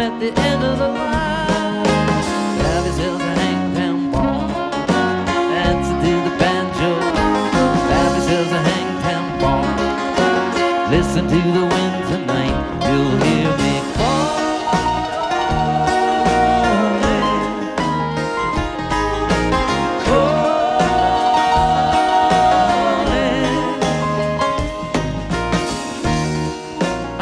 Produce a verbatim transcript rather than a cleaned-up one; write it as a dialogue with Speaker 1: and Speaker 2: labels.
Speaker 1: at the end of the line. Have yourself a hangtown ball, dance to the banjo. Have yourself a hangtown ball, listen to the wind tonight. You'll hear